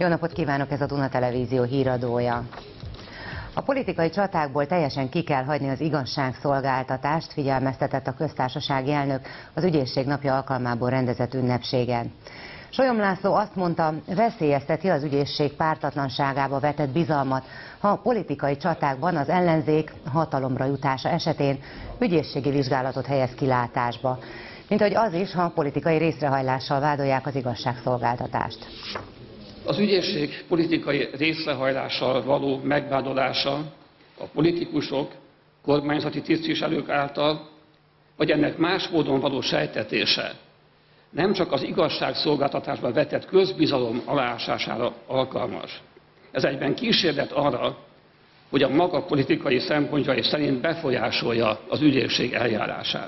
Jó napot kívánok, ez a Duna Televízió híradója. A politikai csatákból teljesen ki kell hagyni az igazságszolgáltatást, figyelmeztetett a köztársasági elnök az ügyészség napja alkalmából rendezett ünnepségen. Solyom László azt mondta, veszélyezteti az ügyészség pártatlanságába vetett bizalmat, ha a politikai csatákban az ellenzék hatalomra jutása esetén ügyészségi vizsgálatot helyez kilátásba. Mint hogy az is, ha politikai részrehajlással vádolják az igazságszolgáltatást. Az ügyészség politikai részrehajlással való megvádolása a politikusok, kormányzati tisztviselők által, vagy ennek más módon való sejtetése nem csak az igazságszolgáltatásba vetett közbizalom aláásására alkalmas. Ez egyben kísérlet arra, hogy a maga politikai szempontjai szerint befolyásolja az ügyészség eljárását.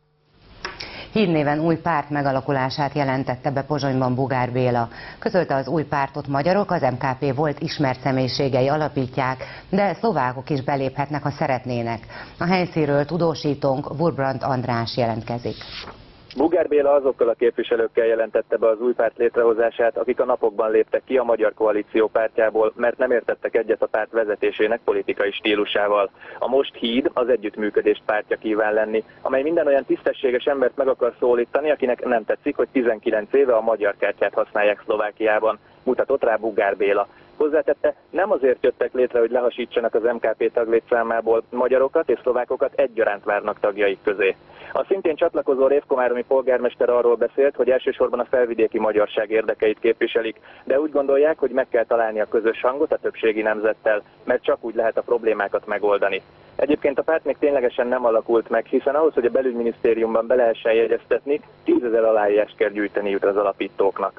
Hírnéven új párt megalakulását jelentette be Pozsonyban Bugár Béla. Közölte, az új pártot magyarok, az MKP volt ismert személyiségei alapítják, de szlovákok is beléphetnek, ha szeretnének. A helyszínről tudósítónk Wurbrand András jelentkezik. Bugár Béla azokkal a képviselőkkel jelentette be az új párt létrehozását, akik a napokban léptek ki a Magyar Koalíció pártjából, mert nem értettek egyet a párt vezetésének politikai stílusával. A Most Híd az együttműködést pártja kíván lenni, amely minden olyan tisztességes embert meg akar szólítani, akinek nem tetszik, hogy 19 éve a magyar kártyát használják Szlovákiában, mutatott rá Bugár Béla. Hozzátette, nem azért jöttek létre, hogy lehasítsanak az MKP taglétszámából, magyarokat és szlovákokat egyaránt várnak tagjaik közé. A szintén csatlakozó révkomáromi polgármester arról beszélt, hogy elsősorban a felvidéki magyarság érdekeit képviselik, de úgy gondolják, hogy meg kell találni a közös hangot a többségi nemzettel, mert csak úgy lehet a problémákat megoldani. Egyébként a párt még ténylegesen nem alakult meg, hiszen ahhoz, hogy a belügyminisztériumban be lehessen jegyeztetni, 10 000 aláírást kell gyűjteniük az alapítóknak.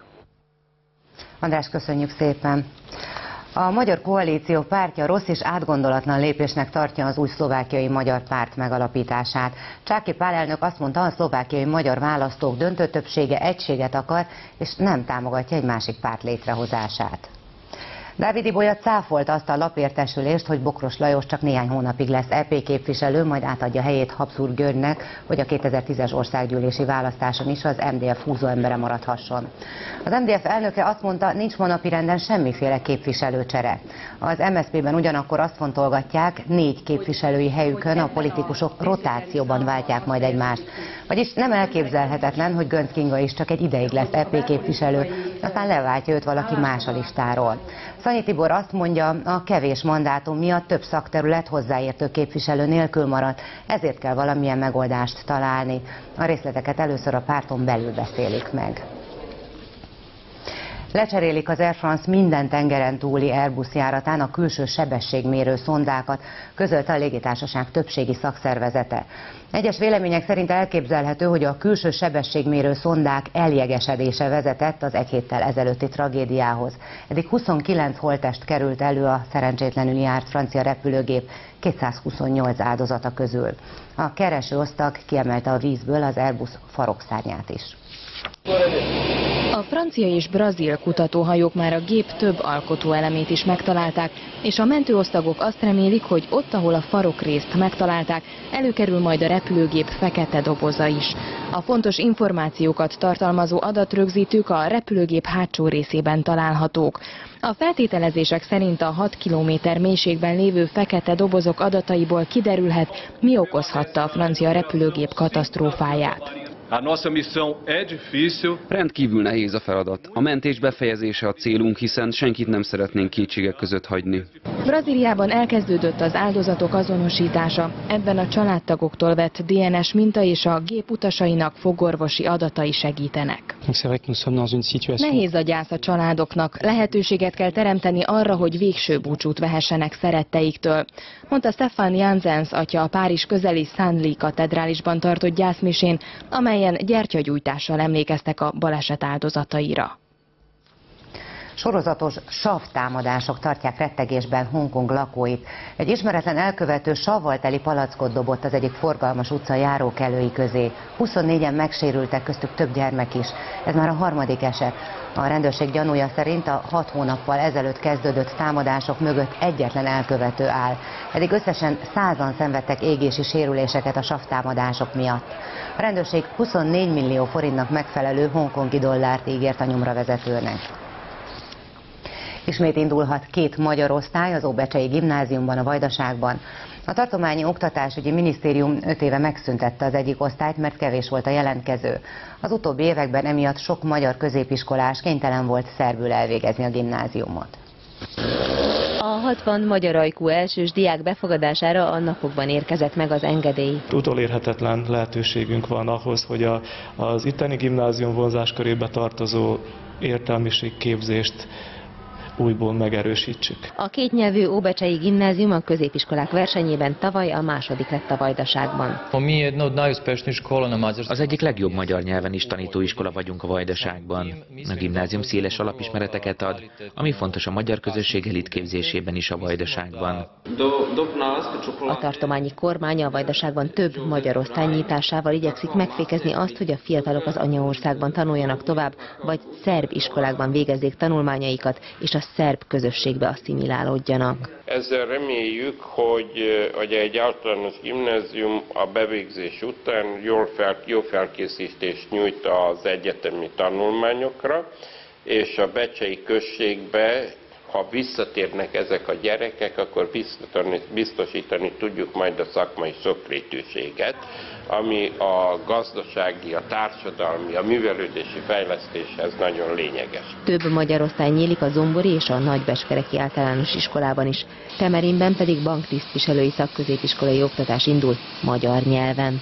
András, köszönjük szépen! A Magyar Koalíció pártja rossz és átgondolatlan lépésnek tartja az új szlovákiai magyar párt megalapítását. Csáky Pál elnök azt mondta, a szlovákiai magyar választók döntő többsége egységet akar, és nem támogatja egy másik párt létrehozását. Dávid Ibolya cáfolta azt a lapértesülést, hogy Bokros Lajos csak néhány hónapig lesz EP képviselő, majd átadja helyét Habsburg Györgynek, hogy a 2010-es országgyűlési választáson is az MDF húzóembere maradhasson. Az MDF elnöke azt mondta, nincs ma napirenden semmiféle képviselőcsere. Az MSZP-ben ugyanakkor azt fontolgatják, 4 képviselői helyükön a politikusok rotációban váltják majd egymást. Vagyis nem elképzelhetetlen, hogy Göncz Kinga is csak egy ideig lesz EP képviselő, aztán leváltja őt valaki más a listáról. Szanyi Tibor azt mondja, a kevés mandátum miatt több szakterület hozzáértő képviselő nélkül maradt, ezért kell valamilyen megoldást találni. A részleteket először a párton belül beszélik meg. Lecserélik az Air France minden tengeren túli Airbus járatán a külső sebességmérő szondákat, közölte a légitársaság többségi szakszervezete. Egyes vélemények szerint elképzelhető, hogy a külső sebességmérő szondák eljegesedése vezetett az egy héttel ezelőtti tragédiához. Eddig 29 holttest került elő a szerencsétlenül járt francia repülőgép 228 áldozata közül. A keresőosztag kiemelte a vízből az Airbus farokszárnyát is. A francia és brazil kutatóhajók már a gép több alkotóelemét is megtalálták, és a mentőosztagok azt remélik, hogy ott, ahol a farokrészt megtalálták, előkerül majd a repülőgép fekete doboza is. A fontos információkat tartalmazó adatrögzítők a repülőgép hátsó részében találhatók. A feltételezések szerint a 6 kilométer mélységben lévő fekete dobozok adataiból kiderülhet, mi okozhatta a francia repülőgép katasztrófáját. A nossa missão é difícil. Rendkívül nehéz a feladat. A mentés befejezése a célunk, hiszen senkit nem szeretnénk kétségek között hagyni. Brazíliában elkezdődött az áldozatok azonosítása. Ebben a családtagoktól vett DNS minta és a gép utasainak fogorvosi adatai segítenek. Nehéz a gyász a családoknak. Lehetőséget kell teremteni arra, hogy végső búcsút vehessenek szeretteiktől, mondta Stefan Janssens atya a Párizs közeli Saint-Louis katedrálisban tartott gyászmisén, amelyen gyertyagyújtással emlékeztek a baleset áldozataira. Sorozatos savtámadások tartják rettegésben Hongkong lakóit. Egy ismeretlen elkövető savval teli palackot dobott az egyik forgalmas utca járókelői közé. 24-en megsérültek, köztük több gyermek is. Ez már a harmadik eset. A rendőrség gyanúja szerint a 6 hónappal ezelőtt kezdődött támadások mögött egyetlen elkövető áll. Eddig összesen 100-an szenvedtek égési sérüléseket a savtámadások miatt. A rendőrség 24 millió forintnak megfelelő hongkongi dollárt ígért a nyomravezetőnek. Ismét indulhat 2 magyar osztály az Óbecsei Gimnáziumban, a Vajdaságban. A Tartományi Oktatásügyi Minisztérium 5 éve megszüntette az egyik osztályt, mert kevés volt a jelentkező. Az utóbbi években emiatt sok magyar középiskolás kénytelen volt szerbül elvégezni a gimnáziumot. A 60 magyar ajkú elsős diák befogadására a napokban érkezett meg az engedély. Utolérhetetlen lehetőségünk van ahhoz, hogy az itteni gimnázium vonzáskörébe tartozó értelmiségképzést újból megerősítsük. A kétnyelvű Óbecsei Gimnázium a középiskolák versenyében tavaly a második lett a Vajdaságban. Az egyik legjobb magyar nyelven is tanítóiskola vagyunk a Vajdaságban. A gimnázium széles alapismereteket ad, ami fontos a magyar közösség elitképzésében is a Vajdaságban. A tartományi kormány a Vajdaságban több magyar osztály nyitásával igyekszik megfékezni azt, hogy a fiatalok az anyaországban tanuljanak tovább, vagy szerb iskolákban végezzék tanulmányaikat, és a szerb közösségbe asszimilálódjanak. Ezzel reméljük, hogy egy általános gimnázium a bevégzés után jó felkészítést nyújt az egyetemi tanulmányokra, és a becsei községbe, ha visszatérnek ezek a gyerekek, akkor biztosítani tudjuk majd a szakmai sokrétűséget, ami a gazdasági, a társadalmi, a művelődési fejlesztéshez nagyon lényeges. Több magyar osztály nyílik a Zombori és a Nagybeskereki általános iskolában is. Temerinben pedig banktisztviselői szakközépiskolai oktatás indul magyar nyelven.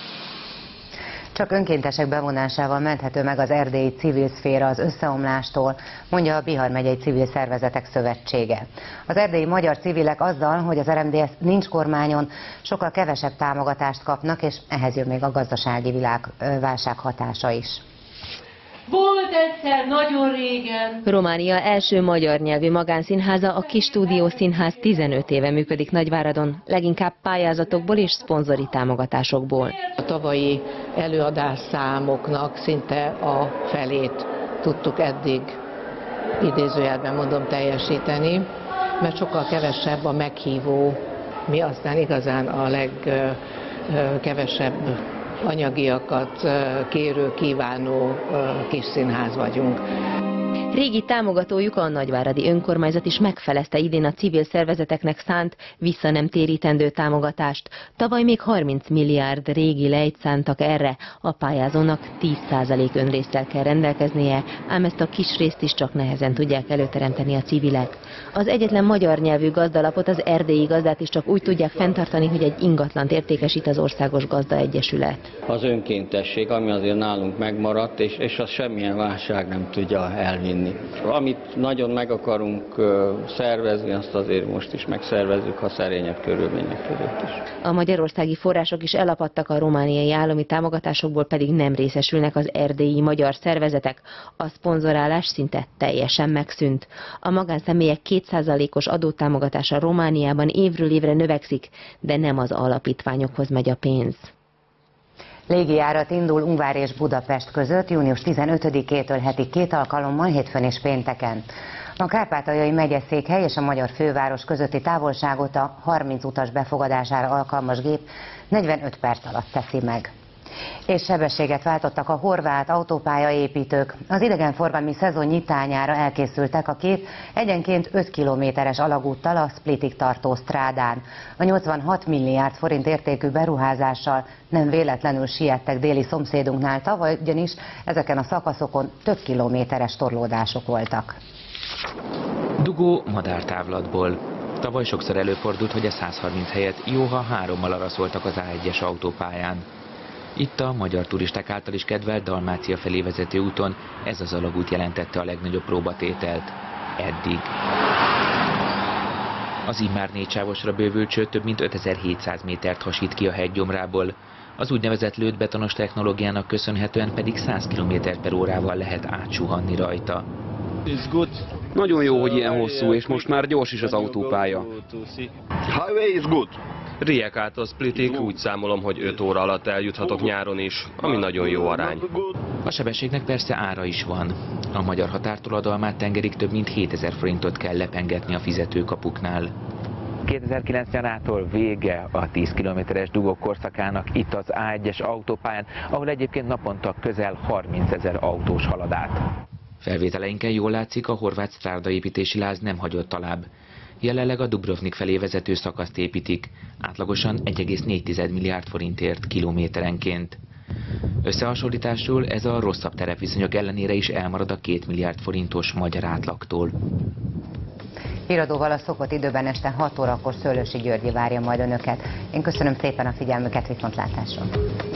Csak önkéntesek bevonásával menthető meg az erdélyi civil szféra az összeomlástól, mondja a Bihar megyei Civil Szervezetek Szövetsége. Az erdélyi magyar civilek azzal, hogy az RMDSZ nincs kormányon, sokkal kevesebb támogatást kapnak, és ehhez jön még a gazdasági válság hatása is. Volt egyszer nagyon régen. Románia első magyar nyelvű magánszínháza, a Kis Stúdió Színház 15 éve működik Nagyváradon, leginkább pályázatokból és szponzori támogatásokból. A tavalyi előadásszámoknak szinte a felét tudtuk eddig, idézőjelben mondom, teljesíteni, mert sokkal kevesebb a meghívó, mi aztán igazán a legkevesebb anyagiakat kérő, kívánó kis színház vagyunk. Régi támogatójuk, a nagyváradi önkormányzat is megfelezte idén a civil szervezeteknek szánt, vissza nem térítendő támogatást. Tavaly még 30 milliárd régi lejt szántak erre, a pályázónak 10% önrészsel kell rendelkeznie, ám ezt a kis részt is csak nehezen tudják előteremteni a civilek. Az egyetlen magyar nyelvű gazdalapot, az erdélyi gazdát is csak úgy tudják fenntartani, hogy egy ingatlant értékesít az Országos Gazdaegyesület. Az önkéntesség, ami azért nálunk megmaradt, és az semmilyen válság nem tudja elvinni. Amit nagyon meg akarunk szervezni, azt azért most is megszervezzük, ha szerényebb körülmények között is. A magyarországi források is elapadtak, a romániai állami támogatásokból pedig nem részesülnek az erdélyi magyar szervezetek. A szponzorálás szinte teljesen megszűnt. A magánszemélyek 2%-os adótámogatása Romániában évről évre növekszik, de nem az alapítványokhoz megy a pénz. Légijárat indul Ungvár és Budapest között június 15-től heti 2 alkalommal, hétfőn és pénteken. A kárpátaljai megyeszékhely és a magyar főváros közötti távolságot a 30 utas befogadására alkalmas gép 45 perc alatt teszi meg. És sebességet váltottak a horvát autópályaépítők. Az idegenforgalmi szezon nyitányára elkészültek a 2 egyenként 5 kilométeres alagúttal a Splitig tartó strádán. A 86 milliárd forint értékű beruházással nem véletlenül siettek déli szomszédunknál, tavaly ugyanis ezeken a szakaszokon több kilométeres torlódások voltak. Dugó madártávlatból. Tavaly sokszor előfordult, hogy a 130 helyett jóha 3-mal araszoltak az A1-es autópályán. Itt a magyar turisták által is kedvelt Dalmácia felé vezető úton ez az alagút jelentette a legnagyobb próbatételt eddig. Az immár 4 sávosra bővült cső több mint 5700 métert hasít ki a hegygyomrából. Az úgynevezett lőttbetonos technológiának köszönhetően pedig 100 km/h lehet átsuhanni rajta. Nagyon jó, hogy ilyen hosszú, és most már gyors is az autópálya. Rijekától Splitig úgy számolom, hogy 5 óra alatt eljuthatok nyáron is, ami nagyon jó arány. A sebességnek persze ára is van. A magyar határtól a Dalmát-tengerig több mint 7000 forintot kell lepengetni a fizetőkapuknál. 2009 nyarától vége a 10 kilométeres dugók korszakának itt az A1-es autópályán, ahol egyébként naponta közel 30 000 autós halad át. Felvételeinken jól látszik, a horvát strárdaépítési láz nem hagyott alább. Jelenleg a Dubrovnik felé vezető szakaszt építik, átlagosan 1,4 milliárd forintért kilométerenként. Összehasonlításul ez a rosszabb terepviszonyok ellenére is elmarad a 2 milliárd forintos magyar átlagtól. Híradóval a szokott időben este 6 órakor Szőlősi Györgyi várja majd önöket. Én köszönöm szépen a figyelmüket, viszontlátásra!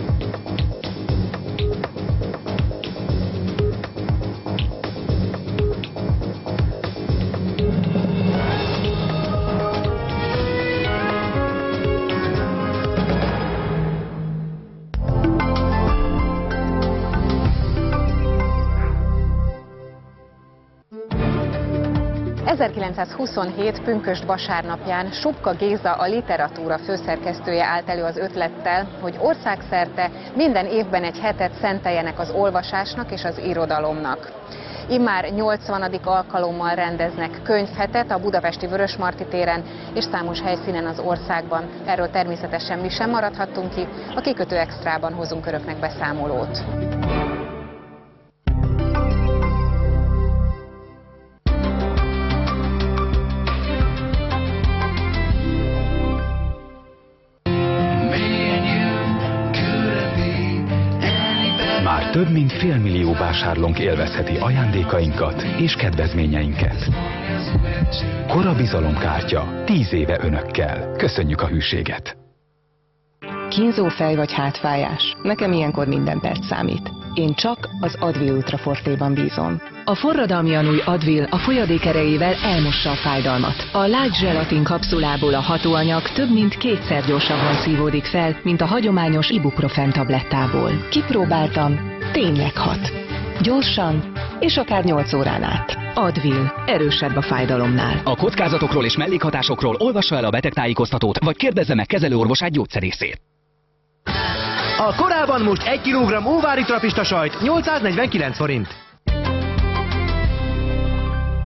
...1927 pünkösd vasárnapján Supka Géza, a Literatúra főszerkesztője állt elő az ötlettel, hogy országszerte minden évben egy hetet szenteljenek az olvasásnak és az irodalomnak. Immár 80. alkalommal rendeznek könyvhetet a budapesti Vörösmarty téren és számos helyszínen az országban. Erről természetesen mi sem maradhattunk ki, a Kikötő Extrában hozunk önöknek beszámolót. Már több mint félmillió vásárlónk élvezheti ajándékainkat és kedvezményeinket. Kora bizalomkártya, 10 éve önökkel. Köszönjük a hűséget! Kínzó fej vagy hátfájás? Nekem ilyenkor minden perc számít. Én csak az Advil Ultra Fortéban bízom. A forradalmian új Advil a folyadék erejével elmossa a fájdalmat. A light zselatin kapszulából a hatóanyag több mint 2-szer gyorsabban szívódik fel, mint a hagyományos ibuprofen tablettából. Kipróbáltam, tényleg hat. Gyorsan, és akár 8 órán át. Advil, erősebb a fájdalomnál. A kockázatokról és mellékhatásokról olvassa el a betegtájékoztatót, vagy kérdezze meg kezelőorvosát, gyógyszerészét. A Korában most 1 kg óvári trapista sajt 849 forint.